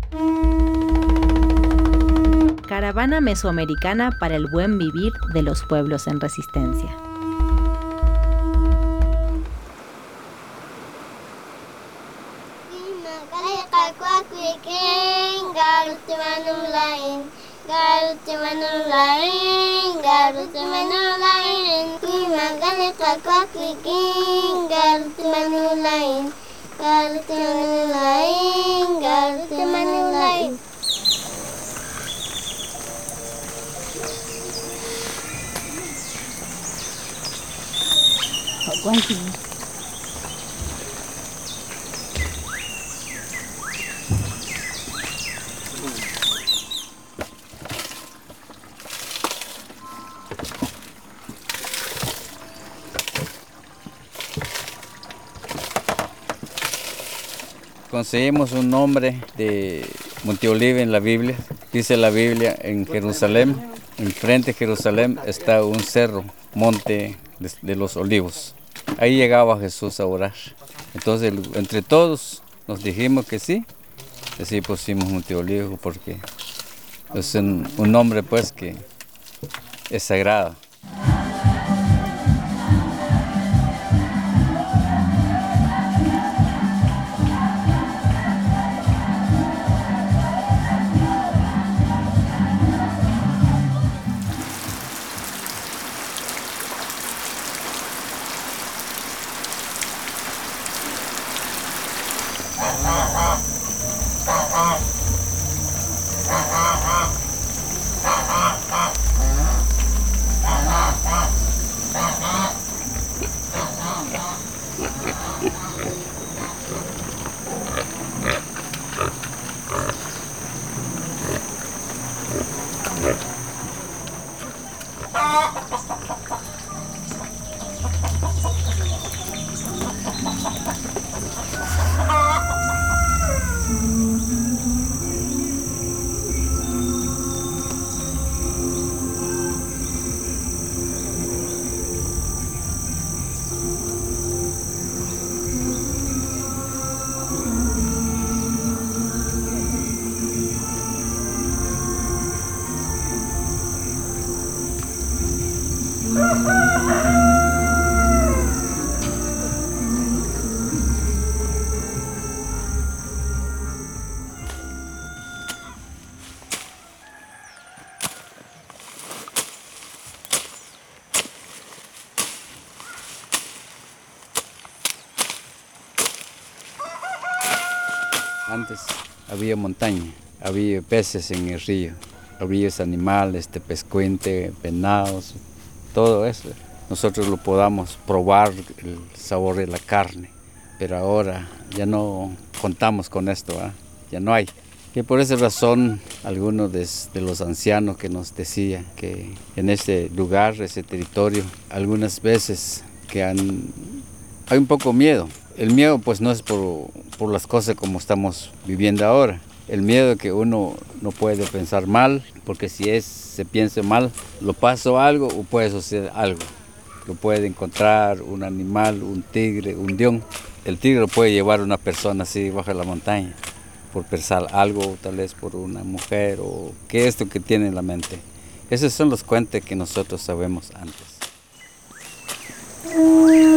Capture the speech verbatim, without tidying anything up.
Caravana mesoamericana para el buen vivir de los pueblos en resistencia. Conseguimos un nombre de Monte Olive en la Biblia. Dice la Biblia, en Jerusalén, enfrente de Jerusalén está un cerro, monte de, de los olivos. Ahí llegaba Jesús a orar. Entonces, entre todos nos dijimos que sí. Así pusimos Monte Olivo porque es un, un nombre pues que es sagrado. Antes había montaña, había peces en el río, había animales, de pescuente, venados, todo eso. Nosotros lo podamos probar el sabor de la carne, pero ahora ya no contamos con esto, ¿eh? Ya no hay. Y por esa razón, algunos de, de los ancianos que nos decían que en este lugar, ese territorio, algunas veces que han, hay un poco miedo. El miedo pues no es por, por las cosas como estamos viviendo ahora. El miedo es que uno no puede pensar mal, porque si es, se piensa mal, lo pasó algo o puede suceder algo. Lo puede encontrar un animal, un tigre, un león. El tigre lo puede llevar a una persona así bajo la montaña, por pensar algo, tal vez por una mujer o qué es esto que tiene en la mente. Esos son los cuentos que nosotros sabemos antes.